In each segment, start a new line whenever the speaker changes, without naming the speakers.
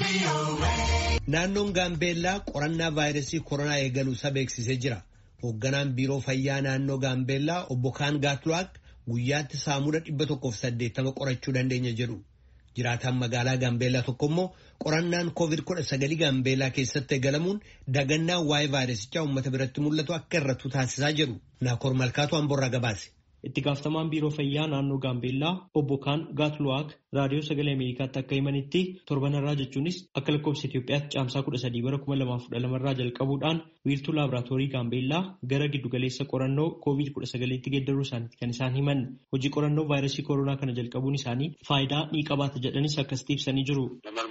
Naannoon Gaambeellaa qorannaa vaayirasii koronaa eegaluu isaa beeksisee jira. Hoogganaan biiroo fayyaa naannoo Gaambeellaa obbo Kaan Gaatluwaak guyyaatti saamuda 180 qorachuu dandeenya jedhu. Jiraataan magaalaa Gaambeellaa tokko immoo qorannaan COVID-19 Gaambeellaa keessatti eegalamuun dagannaa waa'ee vaayirasichaa uummata biratti mul'atu akka irrattu taasisaa jedhu. Naakoor Malkaatu Amboorraa gabaase.
Itti gaafatamaan biiroo fayyaa naannoo Gaambeellaa obbo Kaan Gaatluwaak raadiyoo sagalee Ameerikaatti akka himanitti torbanarraa jechuunis akka lakkoofsa Itoophiyaatti caamsaa 13/2012 irraa jalqabuudhaan wiirtuu laaboraatoorii Gaambeellaa gara giddugaleessa qorannoo COVID-19tti geeddaruu isaaniiti kan isaan himan. Hojii qorannoo vaayirasii koronaa kana jalqabuun isaanii faayidaa ni qabaata jedhanis akkasitti ibsanii jiru.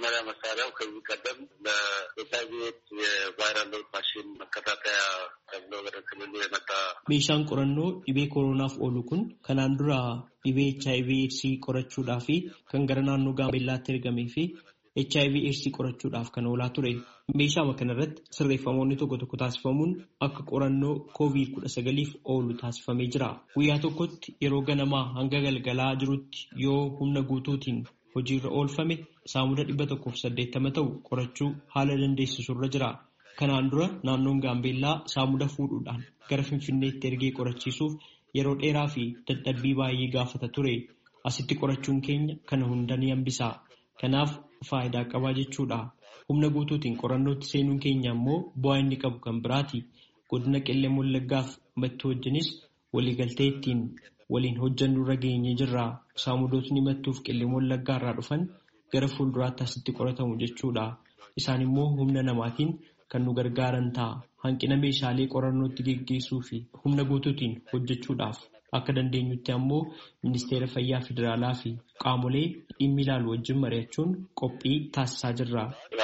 Meeshaan qorannoo dhibee koronaaf oolu kun kanaan dura dhibee HIV/AIDS qorachuudhaa fi kan gara naannoo Gaambeellaatti ergamee fi HIV/AIDS qorachuudhaaf kan oolaa ture. Meeshaa kanarratti sirreeffamoonni tokko taasifamuun akka qorannoo COVID-19f oolu taasifamee jira. Guyyaa tokkotti yeroo ganamaa hanga galgalaa jirutti yoo humna guutuutiin hojiirra oolfame saamuda 180 ta'u qorachuu haala dandeessisurra jira. Kanaan dura naannoon Gaambeellaa saamuda fuudhuudhaan gara Finfinneetti ergee qorachiisuuf yeroo dheeraa fi dadhabbii baay'ee gaafata ture. Asitti qorachuun keenya kana hunda ni hambisa. Kanaaf faayidaa qabaa jechuudha. Humna guutuutiin qorannootti seenuun keenya immoo bu'aa inni qabu kan biraati. Godina Qellem Wallaggaaf Mattuu wajjinis waliigaltee ittiin waliin hojjannu irra geenyee jirra. Saamudootni Mattuuf Qellem Wallaggaa irraa dhufan gara fuulduraatti asitti qoratamu jechuudha. Isaan immoo humna namaatiin kan nu gargaaran ta'a. Hanqina meeshaalee qorannootti geggeessuu fi humna guutuutiin hojjechuudhaaf akka dandeenyutti ammoo ministeera fayyaa federaalaa fi qaamolee dhimmi ilaalu wajjin mari'achuun qophii taasisaa jirra.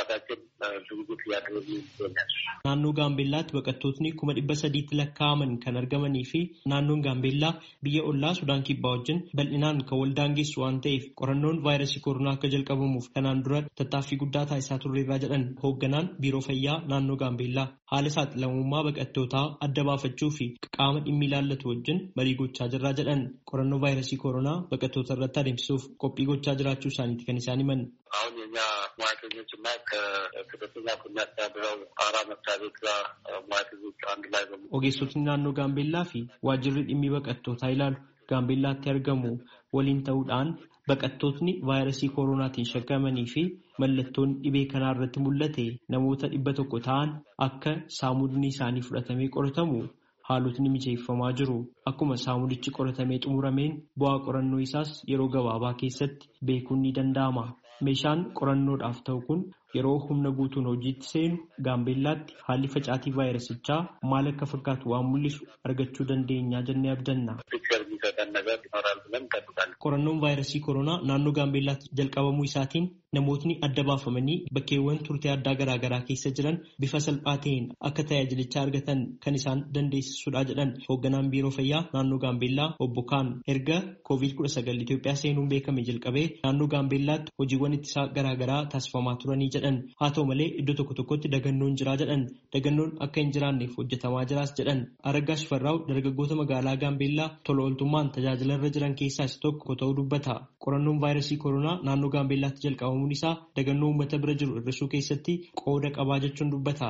Naannoo Gaambeellaatti baqattootni 300,000 lakkaa'aman kan argamanii fi naannoon Gaambeellaa biyya ollaa Sudaan Kibbaa wajjin bal'inaan kan wal daangessu waan ta'eef qorannoon vaayirasii koronaa akka jalqabamuuf kanaan dura tattaaffii guddaa taasisaa turreerraa jedhan hoogganaan biiroo fayyaa naannoo Gaambeellaa haala saaxilamummaa baqattootaa adda baafachuu fi qaama dhimmi ilaallatu wajjin marii gochaa jirraa jedhan qorannoo vaayirasii koronaa baqattoota irratti adeemsisuuf qophii gochaa jiraachuu isaaniiti kan isaan himan. Ogeessotni naannoo Gaambeellaa fi waajjirri dhimmi baqattootaa ilaalu Gaambeellaatti argamu waliin ta'uudhaan baqattootni vaayirasii koronaatiin shakkamanii fi mallattoon dhibee kanaa irratti mul'ate namoota 100 ta'an akka saamudni isaanii fudhatamee qoratamu haalotni mijeeffamaa jiru. Akkuma saamudichi qoratamee xumurameen bu'aa qorannoo isaas yeroo gabaabaa keessatti beekuun ni danda'ama. Meeshaan qorannoodhaaf ta'u kun yeroo humna guutuun hojiitti seenu Gaambeellaatti haalli facaatii vaayirasichaa maal akka fakkaatu waan mul'isu argachuu dandeenya jennee abdanna. Qorannoon vaayirasii koronaa naannoo Gaambeellaatti jalqabamuu isaatiin namootni adda baafamanii bakkeewwan turtii addaa garaagaraa keessa jiran bifa salphaa ta'een akka tajaajilichaa argatan kan isaan dandeessisudha jedhan hoogganaan biiroo fayyaa naannoo Gaambeellaa obbo Kaan erga COVID-19 Itoophiyaa seenuun beekame jalqabee naannoo Gaambeellaatti hojiiwwan ittisaa garaagaraa taasifamaa turanii jedhan. Haa ta'u malee iddoo tokkotti dagannoon jiraa jedhan. Dagannoon akka hin jiraanneef hojjetamaa jiraas jedhan. Araggaa Shifarraa'u dargaggoota magaalaa Gaambeellaa tola ooltummaan tajaajila irra jiran keessaa isa tokko ta'uu dubbata. Qorannoon vaayirasii koronaa naannoo Gaambeellaatti jalqabamuun isaa dagannoo uummata bira jiru hir'isuu keessatti qooda qabaa jechuun dubbata.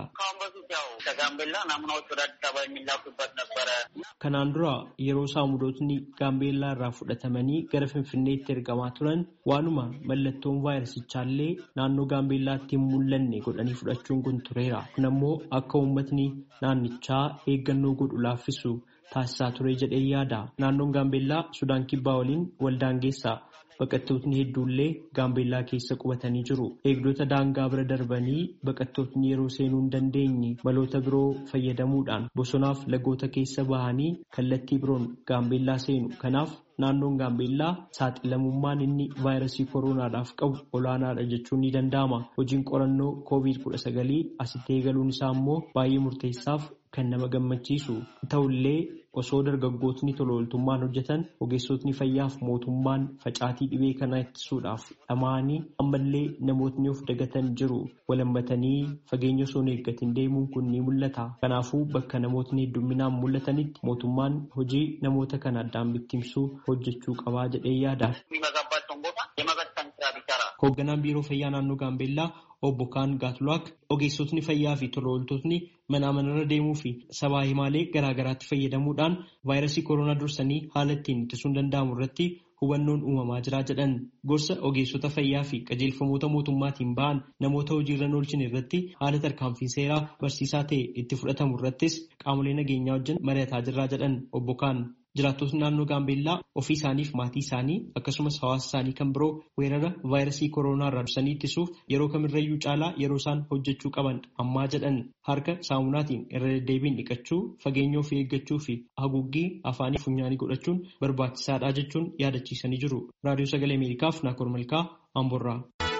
Kanaan dura yeroo saamudootni Gaambeellaa irraa fudhatamanii gara Finfinneetti ergamaa turan waanuma mallattoon vaayirasichaallee naannoo Gaambeellaatti hin mul'anne godhanii fudhachuun kun tureera. Kun ammoo akka uummatni naannichaa eeggannoo godhu laaffisu taasisaa ture jedhee yaada. Naannoon Gaambeellaa Sudaan Kibbaa waliin wal daangeessa. Baqattootni hedduullee Gaambeellaa keessa qubatanii jiru. Eegdota daangaa bira darbanii baqattootni yeroo seenuu hin dandeenye maloota biroo fayyadamuudhaan bosonaaf lagoota keessa bahanii kallattii biroon Gaambeellaa seenu. Kanaaf naannoon Gaambeellaa saaxilamummaan inni vaayirasii koronaadhaaf qabu olaanaadha jechuun ni danda'ama. Hojiin qorannoo COVID-19 asitti eegaluun isaa immoo baay'ee murteessaaf kan nama gammachiisu ta'ullee osoo dargaggootni tola ooltummaan hojjetan ogeessotni fayyaaf mootummaan facaatii dhibee kana ittisuudhaaf dhama'anii ammallee namootni of dagatan jiru. Walammatanii fageenya osoo hin eeggatin deemuun kun ni mul'ata. Kanaafuu bakka namootni hedduminaan mul'atanitti mootummaan hojii namoota kana addaan bittimsuu hojjechuu qabaa jedhee yaada. Hoogganaan biiroo fayyaa naannoo Gaambeellaa obbo Kaan Gaatluwaak ogeessotni fayyaa fi tola ooltotni manaa manarra deemuu fi sabaa himaalee garaagaraatti fayyadamuudhaan vaayirasii koronaa dursanii haala ittiin ittisuun danda'amu irratti hubannoon uumamaa jira jedhan. Gorsa ogeessota fayyaa fi qajeelfamoota mootummaatiin ba'an namoota hojiirra oolchan irratti haala tarkaanfii seeraa barsiisaa ta'e itti fudhatamu irrattis qaamolee nageenyaa wajjin mari'ataa jirra jedhan obbo Kaan. Jiraattonni naannoo Gaambeellaa ofii isaaniif maatii isaanii akkasumas hawaasa isaanii kan biroo weerara vaayirasii koronaa irraa dursanii ittisuuf yeroo kamirrayyuu caalaa yeroo isaan hojjechuu qaban ammaa jedhan. Harka saamunaatiin irra deddeebiin dhiqachuu, fageenya ofii eeggachuu fi haguuggii afaanii funyaanii godhachuun barbaachisaadha jechuun yaadachiisanii jiru. Raadiyoo Sagalee Ameerikaaf Naakoor Malkaa Amboorraa.